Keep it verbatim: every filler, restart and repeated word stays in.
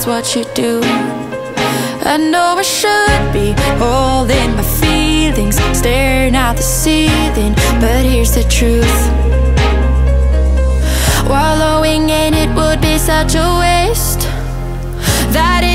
that's what you do. I know I should be holding my feelings, staring at the ceiling, but here's the truth. Wallowing in it would be such a waste. That